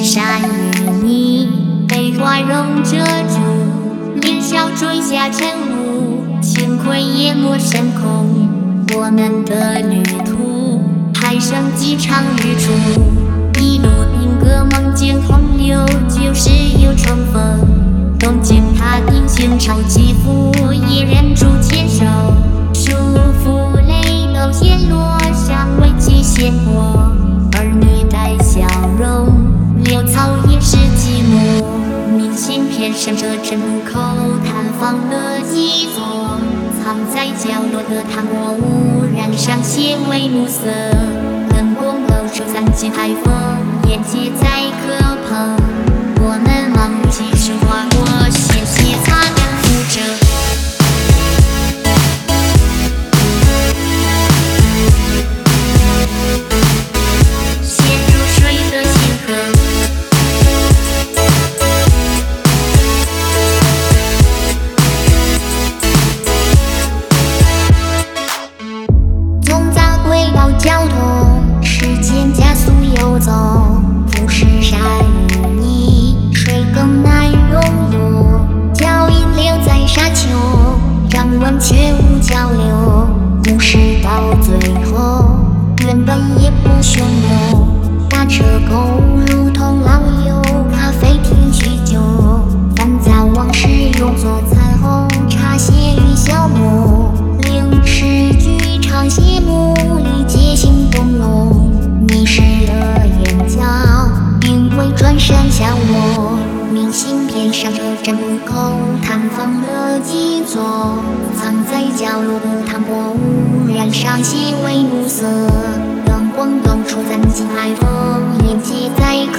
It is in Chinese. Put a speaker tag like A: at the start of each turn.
A: 是山与你被花容遮住，年少坠下晨雾，轻亏淹没深空。我们的旅途还剩几场日出，一路兵戈梦见洪流，旧时又重逢。东京踏平行潮起伏，一人铸牵手，束缚泪都陷落，尚未及鲜活。儿女带笑容，潦草也是寂寞。明信片上这真路口探访的基座，藏在角落的糖果屋，染上些微暮色。灯光露出三季海风，眼界在磕碰。我们忙碌继续划过，鲜血擦干覆辙。陷入水的星河，总在轨道交通，时间加速游走，浮世山与你，谁更难融入？脚印留在沙丘，张望却无交流。故事到最后，原本也不汹涌。大车口如同老友，咖啡厅叙旧，烦躁往事融作彩虹，茶歇与消磨。零食剧场谢幕，理解心动容，迷失了眼角，因为转身向我。明信片上这真路口探访的基座，藏在角落的糖果屋，染上些微暮色。灯光透出三季海风，眼界在